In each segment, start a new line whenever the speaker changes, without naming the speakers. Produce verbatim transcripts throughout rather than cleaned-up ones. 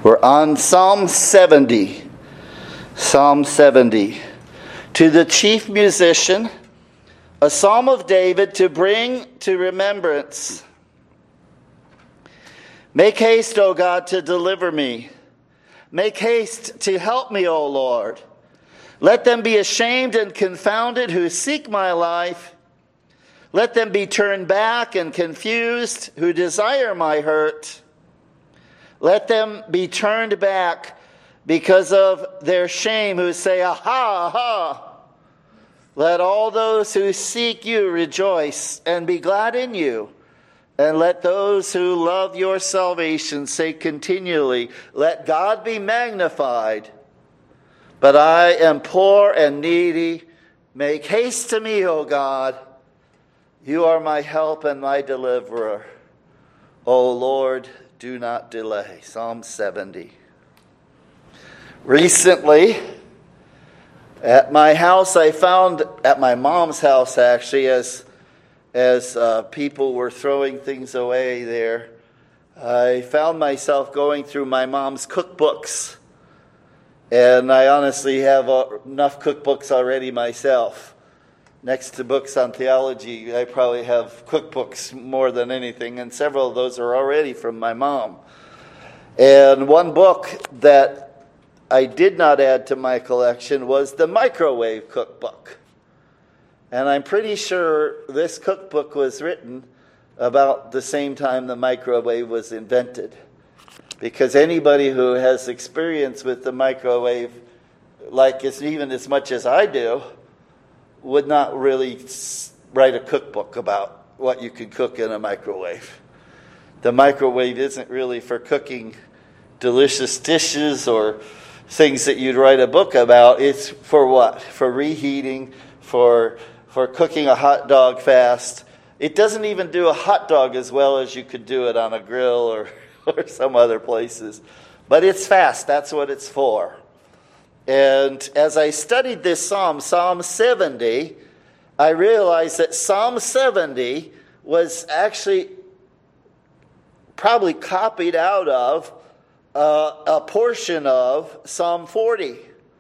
We're on Psalm seventy. Psalm seventy. To the chief musician, a psalm of David to bring to remembrance. Make haste, O God, to deliver me. Make haste to help me, O Lord. Let them be ashamed and confounded who seek my life. Let them be turned back and confused who desire my hurt. Let them be turned back because of their shame who say, Aha, aha. Let all those who seek you rejoice and be glad in you. And let those who love your salvation say continually, Let God be magnified. But I am poor and needy. Make haste to me, O God. You are my help and my deliverer. O Lord, do not delay. Psalm seventy. Recently, at my house, I found, at my mom's house actually, as, as uh, people were throwing things away there, I found myself going through my mom's cookbooks. And I honestly have uh, enough cookbooks already myself. Next to books on theology, I probably have cookbooks more than anything, and several of those are already from my mom. And one book that I did not add to my collection was the microwave cookbook. And I'm pretty sure this cookbook was written about the same time the microwave was invented. Because anybody who has experience with the microwave, like it's even as much as I do, would not really write a cookbook about what you can cook in a microwave. The microwave isn't really for cooking delicious dishes or things that you'd write a book about. It's for what? For reheating, for for cooking a hot dog fast. It doesn't even do a hot dog as well as you could do it on a grill or, or some other places. But it's fast. That's what it's for. And as I studied this psalm, Psalm seventy, I realized that Psalm seventy was actually probably copied out of uh, a portion of Psalm forty.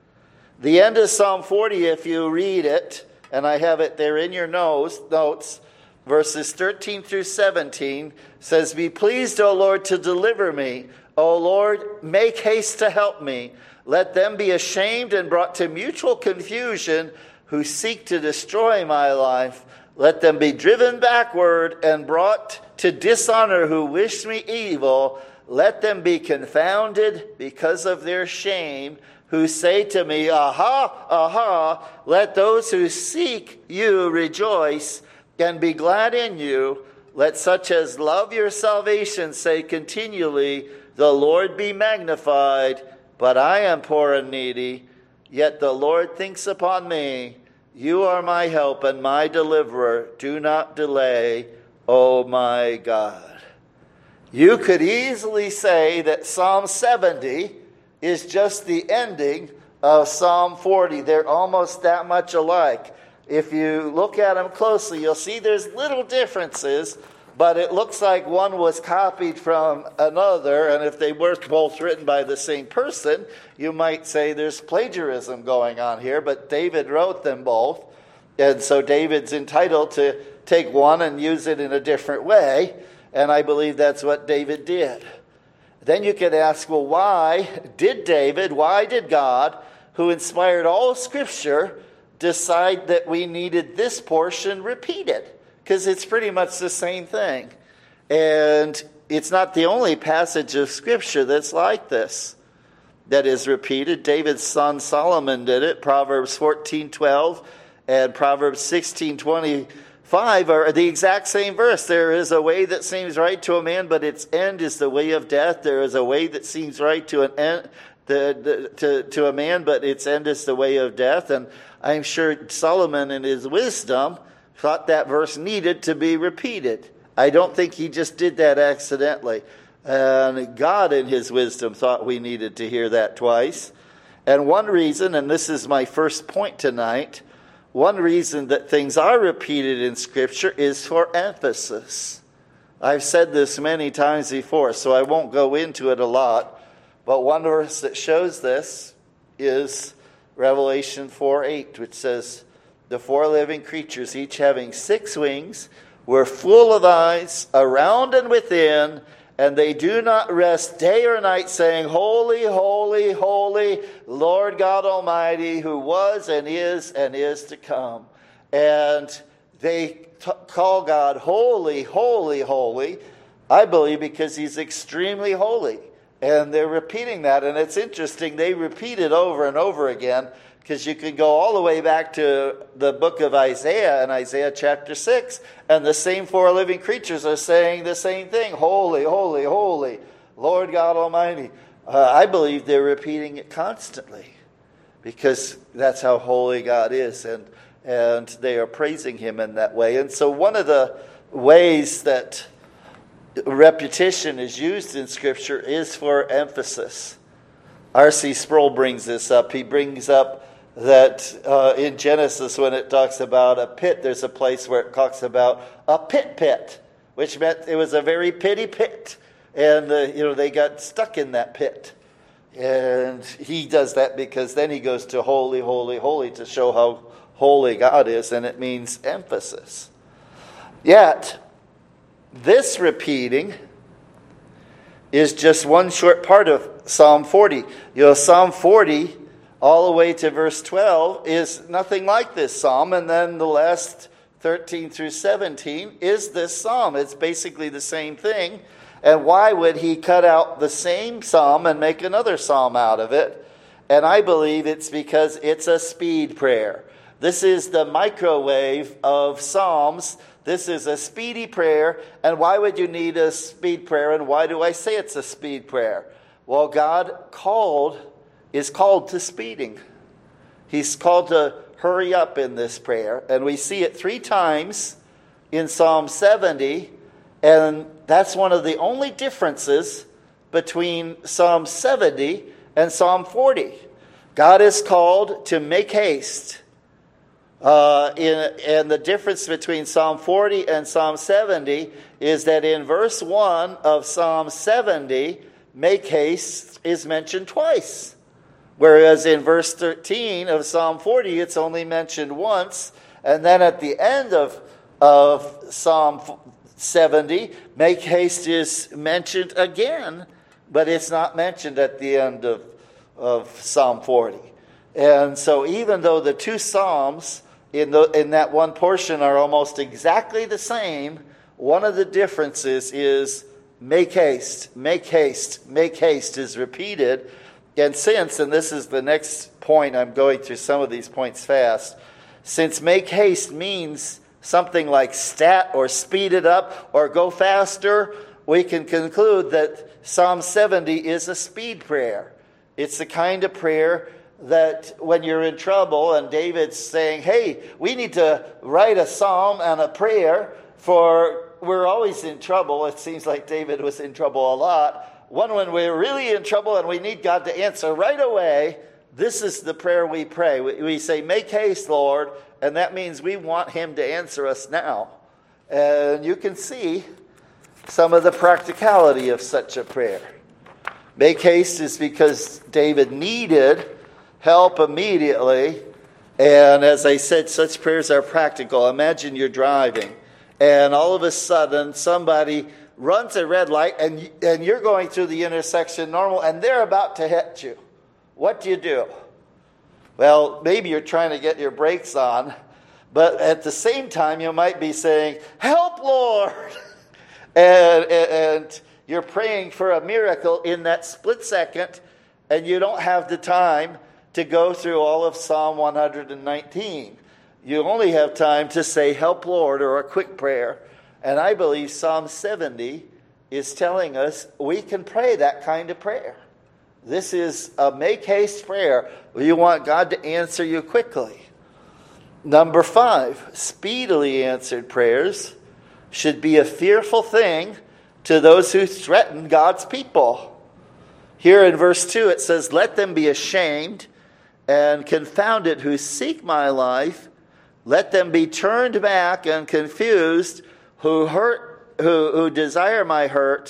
The end of Psalm forty, if you read it, and I have it there in your notes, notes, verses thirteen through seventeen, says, Be pleased, O Lord, to deliver me. O Lord, make haste to help me. Let them be ashamed and brought to mutual confusion who seek to destroy my life. Let them be driven backward and brought to dishonor who wish me evil. Let them be confounded because of their shame who say to me, Aha, aha. Let those who seek you rejoice and be glad in you. Let such as love your salvation say continually, The Lord be magnified. But I am poor and needy, yet the Lord thinks upon me. You are my help and my deliverer. Do not delay, O my God. You could easily say that Psalm seventy is just the ending of Psalm forty. They're almost that much alike. If you look at them closely, you'll see there's little differences, but it looks like one was copied from another, and if they were both written by the same person, you might say there's plagiarism going on here, but David wrote them both, and so David's entitled to take one and use it in a different way, and I believe that's what David did. Then you could ask, well, why did David, why did God, who inspired all Scripture, decide that we needed this portion repeated? Because it's pretty much the same thing. And it's not the only passage of Scripture that's like this, that is repeated. David's son Solomon did it. Proverbs fourteen twelve and Proverbs sixteen twenty-five are the exact same verse. There is a way that seems right to a man, but its end is the way of death. There is a way that seems right to an end, the, the, to, to a man, but its end is the way of death. And I'm sure Solomon in his wisdom thought that verse needed to be repeated. I don't think he just did that accidentally. And God in his wisdom thought we needed to hear that twice. And one reason, and this is my first point tonight, one reason that things are repeated in Scripture is for emphasis. I've said this many times before, so I won't go into it a lot. But one verse that shows this is Revelation four eight, which says, the four living creatures, each having six wings, were full of eyes around and within, and they do not rest day or night, saying, Holy, holy, holy, Lord God Almighty, who was and is and is to come. And they t- call God holy, holy, holy, I believe because he's extremely holy. And they're repeating that, and it's interesting. They repeat it over and over again, because you can go all the way back to the book of Isaiah in Isaiah chapter six, and the same four living creatures are saying the same thing. Holy, holy, holy, Lord God Almighty. Uh, I believe they're repeating it constantly, because that's how holy God is, and, and they are praising him in that way. And so one of the ways that repetition is used in Scripture is for emphasis. R C Sproul brings this up. He brings up that uh, in Genesis, when it talks about a pit, there's a place where it talks about a pit pit, which meant it was a very pitty pit. And, uh, you know, they got stuck in that pit. And he does that because then he goes to holy, holy, holy to show how holy God is, and it means emphasis. Yet, this repeating is just one short part of Psalm forty. You know, Psalm forty, all the way to verse twelve, is nothing like this psalm. And then the last thirteen through seventeen is this psalm. It's basically the same thing. And why would he cut out the same psalm and make another psalm out of it? And I believe it's because it's a speed prayer. This is the microwave of psalms. This is a speedy prayer. And why would you need a speed prayer? And why do I say it's a speed prayer? Well, God called is called to speeding. He's called to hurry up in this prayer. And we see it three times in Psalm seventy. And that's one of the only differences between Psalm seventy and Psalm forty. God is called to make haste. Uh, in, and the difference between Psalm forty and Psalm seventy is that in verse one of Psalm seventy, make haste is mentioned twice. Whereas in verse thirteen of Psalm forty, it's only mentioned once. And then at the end of, of Psalm seventy, make haste is mentioned again, but it's not mentioned at the end of, of Psalm forty. And so even though the two Psalms in, the, in that one portion are almost exactly the same, one of the differences is make haste, make haste, make haste is repeated. And since, and this is the next point, I'm going through some of these points fast, since make haste means something like stat or speed it up or go faster, we can conclude that Psalm seventy is a speed prayer. It's the kind of prayer that when you're in trouble and David's saying, hey, we need to write a psalm and a prayer for we're always in trouble. It seems like David was in trouble a lot. One when we're really in trouble and we need God to answer right away, this is the prayer we pray. We, we say, make haste, Lord, and that means we want him to answer us now. And you can see some of the practicality of such a prayer. Make haste is because David needed help immediately. And as I said, such prayers are practical. Imagine you're driving and all of a sudden somebody runs a red light and, and you're going through the intersection normal and they're about to hit you. What do you do? Well, maybe you're trying to get your brakes on, but at the same time you might be saying, help, Lord! and, and, and you're praying for a miracle in that split second, and you don't have the time to go through all of Psalm one hundred nineteen. You only have time to say, help, Lord, or a quick prayer. And I believe Psalm seventy is telling us we can pray that kind of prayer. This is a make haste prayer. You want God to answer you quickly. Number five, speedily answered prayers should be a fearful thing to those who threaten God's people. Here in verse two it says, let them be ashamed and confounded who seek my life. Let them be turned back and confused who hurt, who, who desire my hurt.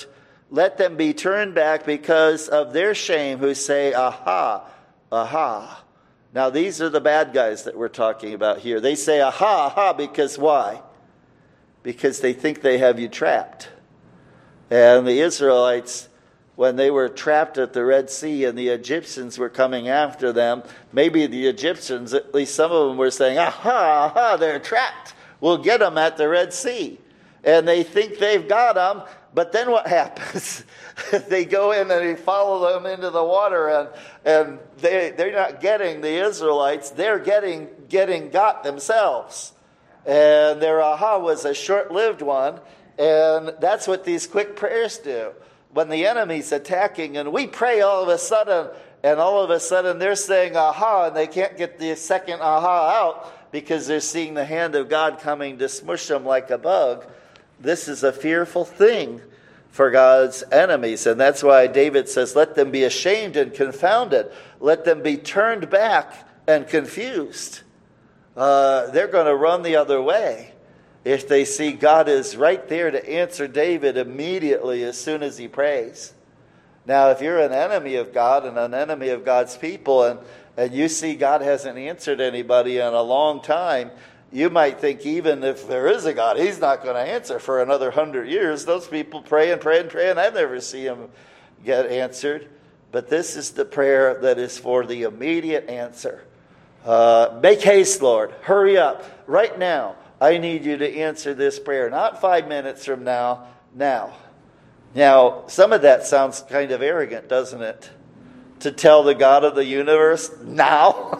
let them be turned back because of their shame who say, aha, aha. Now these are the bad guys that we're talking about here. They say, aha, aha, because why? Because they think they have you trapped. And the Israelites, when they were trapped at the Red Sea and the Egyptians were coming after them, maybe the Egyptians, at least some of them were saying, aha, aha, they're trapped. We'll get them at the Red Sea. And they think they've got them, but then what happens? They go in and they follow them into the water, and and they, they're not getting the Israelites, they're getting, getting got themselves. And their aha was a short-lived one, and that's what these quick prayers do. When the enemy's attacking, and we pray all of a sudden, and all of a sudden they're saying aha, and they can't get the second aha out because they're seeing the hand of God coming to smush them like a bug. This is a fearful thing for God's enemies. And that's why David says, let them be ashamed and confounded. Let them be turned back and confused. Uh, they're going to run the other way if they see God is right there to answer David immediately as soon as he prays. Now, if you're an enemy of God and an enemy of God's people, and, and you see God hasn't answered anybody in a long time, you might think even if there is a God, he's not going to answer for another hundred years. Those people pray and pray and pray, and I never see him get answered. But this is the prayer that is for the immediate answer. Uh, make haste, Lord. Hurry up. Right now, I need you to answer this prayer. Not five minutes from now, now. Now, some of that sounds kind of arrogant, doesn't it? To tell the God of the universe, now.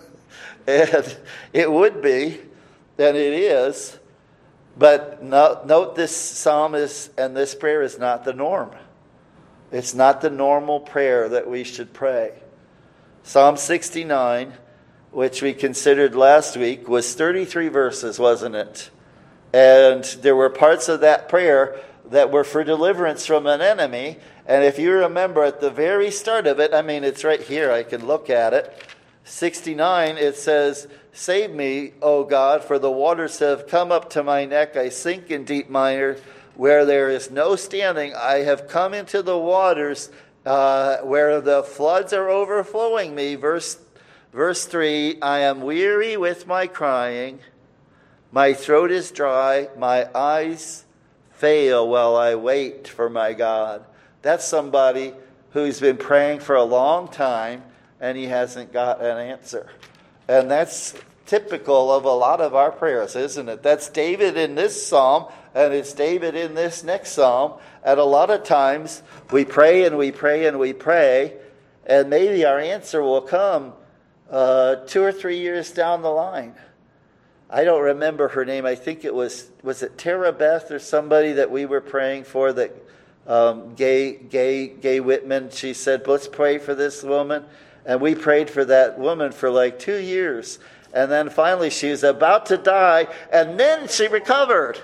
And it would be. And it is, but no, note this psalm is, and this prayer is not the norm. It's not the normal prayer that we should pray. Psalm sixty-nine, which we considered last week, was thirty-three verses, wasn't it? And there were parts of that prayer that were for deliverance from an enemy. And if you remember at the very start of it, I mean, it's right here, I can look at it. sixty-nine, it says, save me, O God, for the waters have come up to my neck. I sink in deep mire where there is no standing. I have come into the waters uh, where the floods are overflowing me. Verse, verse three, I am weary with my crying. My throat is dry. My eyes fail while I wait for my God. That's somebody who's been praying for a long time and he hasn't got an answer. And that's typical of a lot of our prayers, isn't it? That's David in this psalm, and it's David in this next psalm. And a lot of times we pray and we pray and we pray, and maybe our answer will come uh, two or three years down the line. I don't remember her name. I think it was, was it Tara Beth or somebody that we were praying for, that um, Gay, Gay, Gay Whitman. She said, let's pray for this woman. And we prayed for that woman for like two years. And then finally she was about to die, and then she recovered.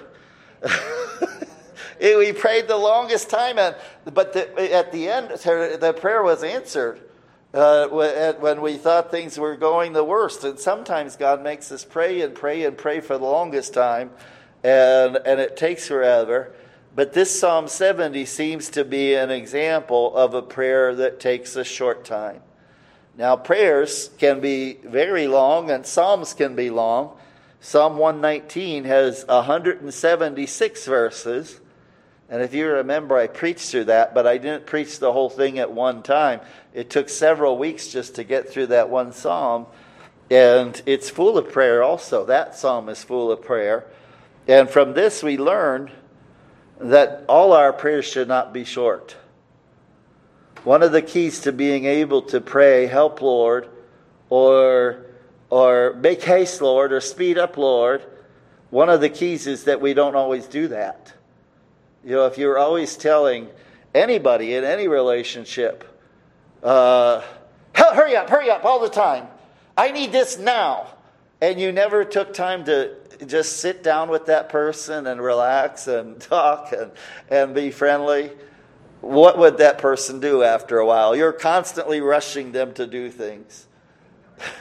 We prayed the longest time, and, but the, at the end, her, the prayer was answered uh, when we thought things were going the worst. And sometimes God makes us pray and pray and pray for the longest time, and, and it takes forever. But this Psalm seventy seems to be an example of a prayer that takes a short time. Now, prayers can be very long, and psalms can be long. Psalm one nineteen has one hundred seventy-six verses. And if you remember, I preached through that, but I didn't preach the whole thing at one time. It took several weeks just to get through that one psalm. And it's full of prayer also. That psalm is full of prayer. And from this we learn that all our prayers should not be short. One of the keys to being able to pray, help Lord, or or make haste Lord, or speed up Lord, one of the keys is that we don't always do that. You know, if you're always telling anybody in any relationship, uh, hurry up, hurry up all the time. I need this now. And you never took time to just sit down with that person and relax and talk and, and be friendly. What would that person do after a while? You're constantly rushing them to do things.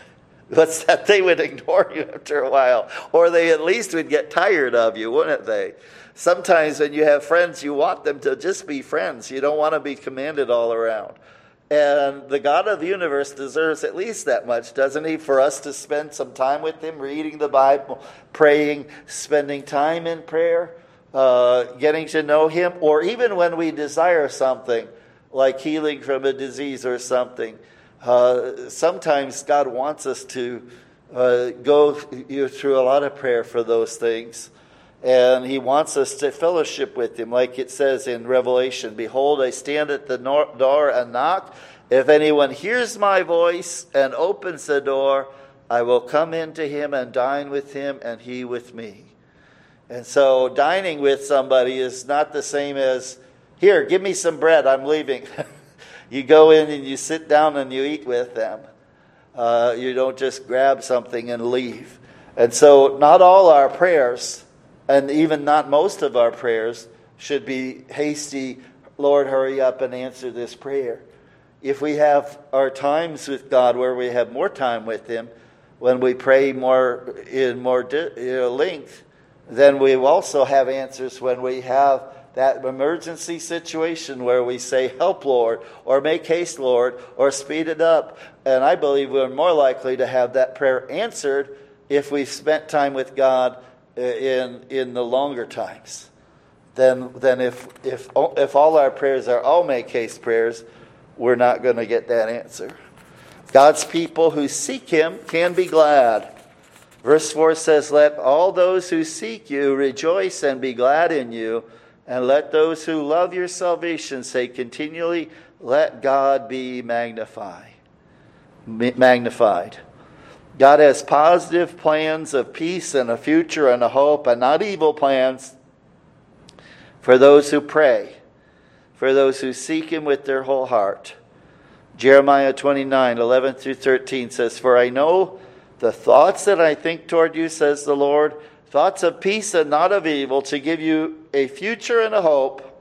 What's that? They would ignore you after a while. Or they at least would get tired of you, wouldn't they? Sometimes when you have friends, you want them to just be friends. You don't want to be commanded all around. And the God of the universe deserves at least that much, doesn't he? For us to spend some time with him, reading the Bible, praying, spending time in prayer, uh, getting to know him. Or even when we desire something, like healing from a disease or something, uh, sometimes God wants us to uh, go you know, through a lot of prayer for those things. And he wants us to fellowship with him, like it says in Revelation, "Behold, I stand at the door and knock. If anyone hears my voice and opens the door, I will come into him and dine with him and he with me." And so dining with somebody is not the same as, "Here, give me some bread, I'm leaving." You go in and you sit down and you eat with them. Uh, you don't just grab something and leave. And so not all our prayers, and even not most of our prayers, should be hasty, "Lord, hurry up and answer this prayer." If we have our times with God where we have more time with him, when we pray more in more di- you know, length, then we also have answers when we have that emergency situation where we say, "Help, Lord," or "Make haste, Lord," or "Speed it up." And I believe we're more likely to have that prayer answered if we've spent time with God in in the longer times, then then if if if all our prayers are all make haste prayers, we're not going to get that answer. God's people who seek him can be glad. Verse four says, "Let all those who seek you rejoice and be glad in you, and let those who love your salvation say continually, let God be magnified." Magnified. God has positive plans of peace and a future and a hope, and not evil plans for those who pray, for those who seek him with their whole heart. Jeremiah twenty-nine, eleven through thirteen says, "For I know the thoughts that I think toward you, says the Lord, thoughts of peace and not of evil, to give you a future and a hope.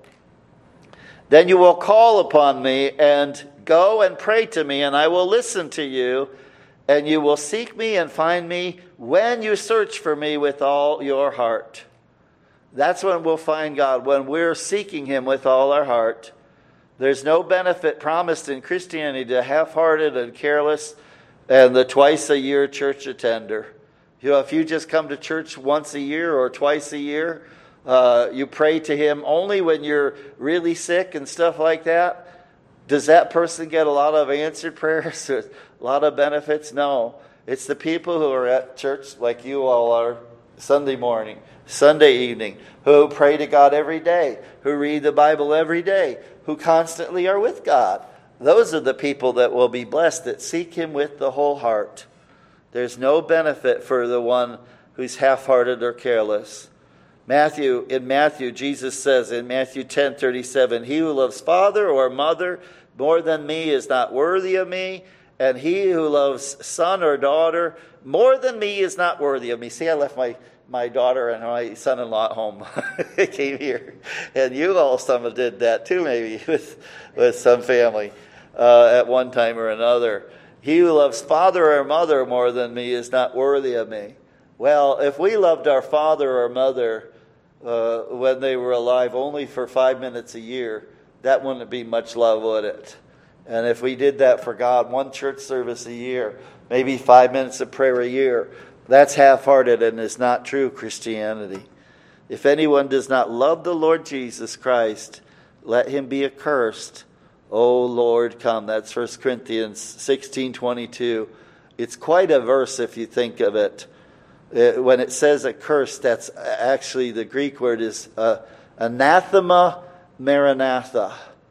Then you will call upon me and go and pray to me, and I will listen to you. And you will seek me and find me when you search for me with all your heart." That's when we'll find God, when we're seeking him with all our heart. There's no benefit promised in Christianity to half-hearted and careless and the twice-a-year church attender. You know, if you just come to church once a year or twice a year, uh, you pray to him only when you're really sick and stuff like that, does that person get a lot of answered prayers? A lot of benefits? No. It's the people who are at church like you all are Sunday morning, Sunday evening, who pray to God every day, who read the Bible every day, who constantly are with God. Those are the people that will be blessed, that seek him with the whole heart. There's no benefit for the one who's half-hearted or careless. Matthew, in Matthew, Jesus says in Matthew ten thirty-seven, "He who loves father or mother more than me is not worthy of me, and he who loves son or daughter more than me is not worthy of me." See, I left my, my daughter and my son-in-law at home. I came here. And you all some did that too, maybe, with, with some family uh, at one time or another. "He who loves father or mother more than me is not worthy of me." Well, if we loved our father or mother uh, when they were alive only for five minutes a year, that wouldn't be much love, would it? And if we did that for God, one church service a year, maybe five minutes of prayer a year, that's half-hearted and is not true Christianity. "If anyone does not love the Lord Jesus Christ, let him be accursed. O Lord, come." That's First Corinthians sixteen twenty-two. It's quite a verse if you think of it. When it says accursed, that's actually, the Greek word is uh, anathema maranatha.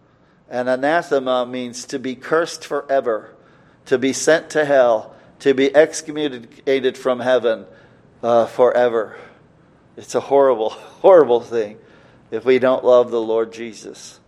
And anathema means to be cursed forever, to be sent to hell, to be excommunicated from heaven uh, forever. It's a horrible, horrible thing if we don't love the Lord Jesus.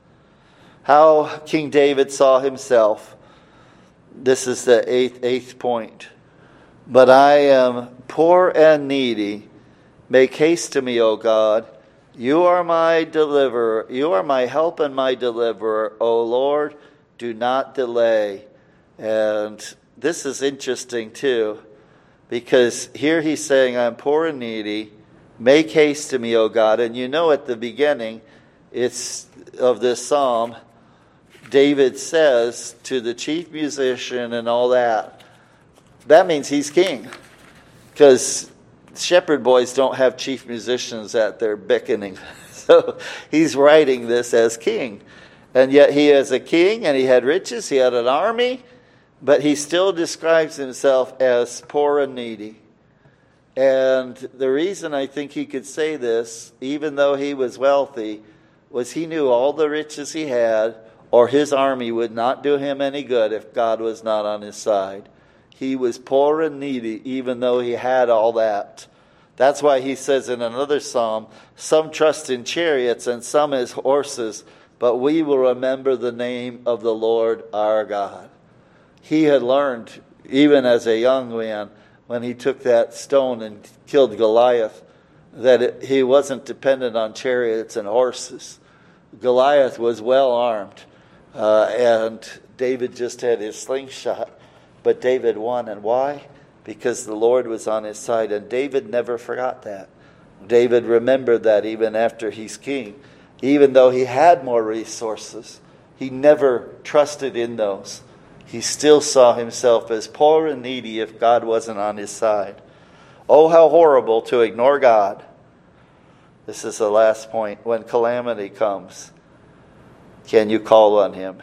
How King David saw himself. This is the eighth, eighth point. "But I am poor and needy. Make haste to me, O God. You are my deliverer. You are my help and my deliverer. O Lord, do not delay." And this is interesting too. Because here he's saying, I'm poor and needy. Make haste to me, O God. And you know at the beginning it's of this psalm, David says to the chief musician and all that, that means he's king. Because shepherd boys don't have chief musicians at their beckoning. So he's writing this as king. And yet he is a king, and he had riches, he had an army, but he still describes himself as poor and needy. And the reason I think he could say this, even though he was wealthy, was he knew all the riches he had, or his army would not do him any good if God was not on his side. He was poor and needy, even though he had all that. That's why he says in another psalm, some trust in chariots and some as horses, but we will remember the name of the Lord our God. He had learned, even as a young man, when he took that stone and killed Goliath, that it, he wasn't dependent on chariots and horses. Goliath was well armed, uh, and David just had his slingshot. But David won, and why? Because the Lord was on his side, and David never forgot that. David remembered that even after he's king. Even though he had more resources, he never trusted in those. He still saw himself as poor and needy if God wasn't on his side. Oh, how horrible to ignore God. This is the last point. When calamity comes, can you call on him?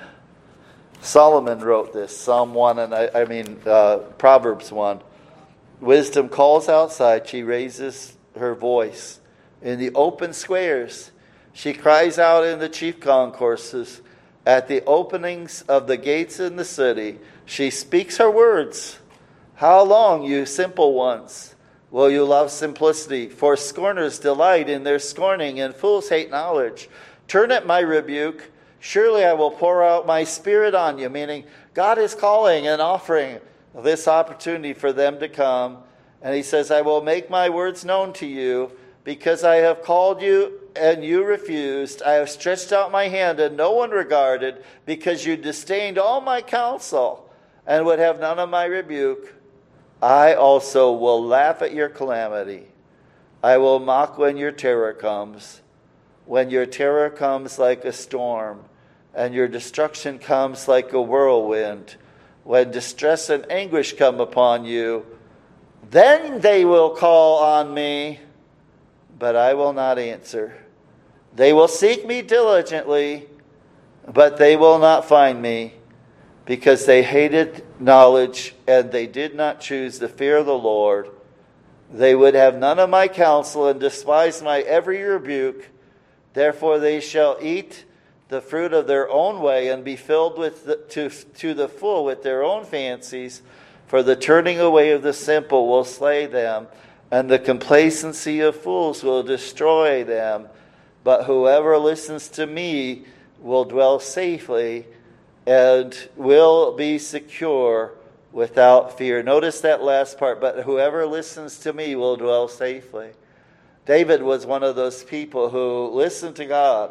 Solomon wrote this, Psalm one, and I, I mean uh, Proverbs one. Wisdom calls outside, she raises her voice. In the open squares, she cries out in the chief concourses. At the openings of the gates in the city, she speaks her words. How long, you simple ones, will you love simplicity? For scorners delight in their scorning, and fools hate knowledge. Turn at my rebuke. Surely I will pour out my spirit on you. Meaning, God is calling and offering this opportunity for them to come. And he says, I will make my words known to you, because I have called you and you refused. I have stretched out my hand and no one regarded, because you disdained all my counsel and would have none of my rebuke. I also will laugh at your calamity. I will mock when your terror comes. When your terror comes like a storm, and your destruction comes like a whirlwind, when distress and anguish come upon you, then they will call on me, but I will not answer. They will seek me diligently, but they will not find me, because they hated knowledge and they did not choose the fear of the Lord. They would have none of my counsel and despise my every rebuke. Therefore they shall eat the fruit of their own way and be filled with the, to, to the full with their own fancies. For the turning away of the simple will slay them, and the complacency of fools will destroy them. But whoever listens to me will dwell safely and will be secure without fear. Notice that last part, but whoever listens to me will dwell safely. David was one of those people who listened to God,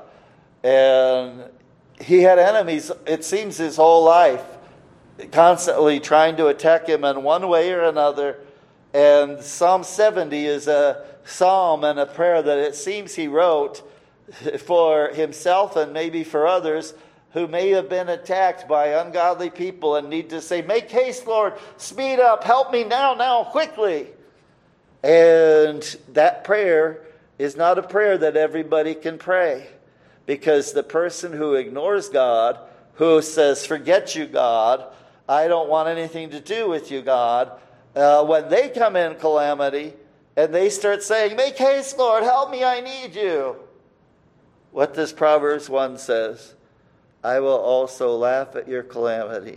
and he had enemies, it seems, his whole life, constantly trying to attack him in one way or another. And Psalm seventy is a psalm and a prayer that it seems he wrote for himself and maybe for others who may have been attacked by ungodly people and need to say, make haste, Lord, speed up, help me now, now, quickly. And that prayer is not a prayer that everybody can pray, because the person who ignores God, who says, forget you, God, I don't want anything to do with you, God, uh, when they come in calamity and they start saying, make haste, Lord, help me, I need you. What does Proverbs one says? I will also laugh at your calamity.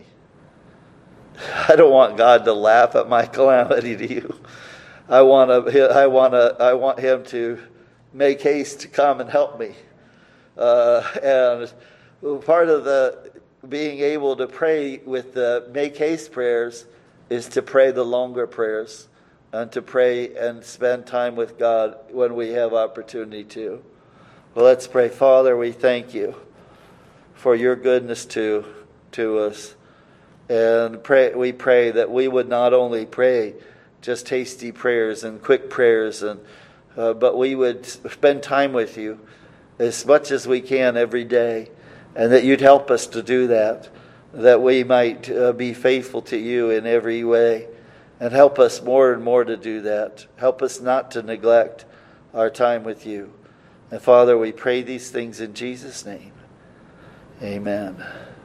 I don't want God to laugh at my calamity to you. I want to. I want to. I want Him to make haste to come and help me. Uh, and part of the being able to pray with the make haste prayers is to pray the longer prayers and to pray and spend time with God when we have opportunity to. Well, let's pray. Father, we thank you for your goodness to to us, and pray. We pray that we would not only pray just hasty prayers and quick prayers, and uh, but we would spend time with you as much as we can every day, and that you'd help us to do that, that we might uh, be faithful to you in every way, and help us more and more to do that. Help us not to neglect our time with you. And Father, we pray these things in Jesus' name. Amen.